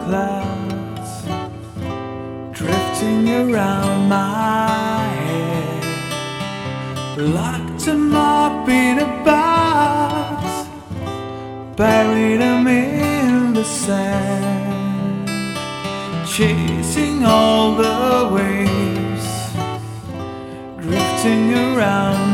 clouds drifting around my head. Locked them up in a box, buried them in the sand, chasing all the waves drifting around